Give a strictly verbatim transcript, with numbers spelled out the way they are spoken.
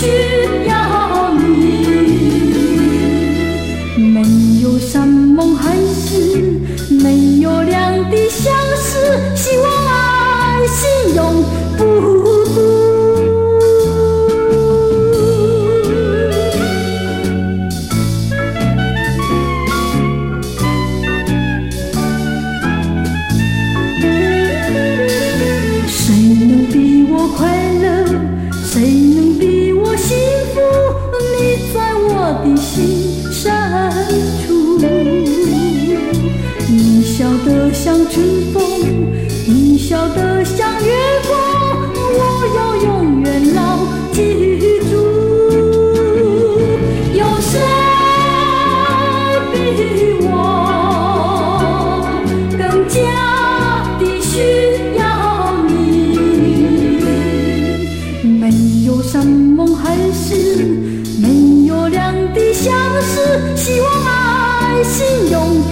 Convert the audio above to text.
需要你。没有山盟海誓，没有两地相思，希望爱情永不孤。快乐，谁能比我幸福？你在我的心深处，你笑得像春风，你笑得像月光，我要永远牢记住。有谁比我更加的需要你？没有山盟海誓，没有两地相思，希望爱情永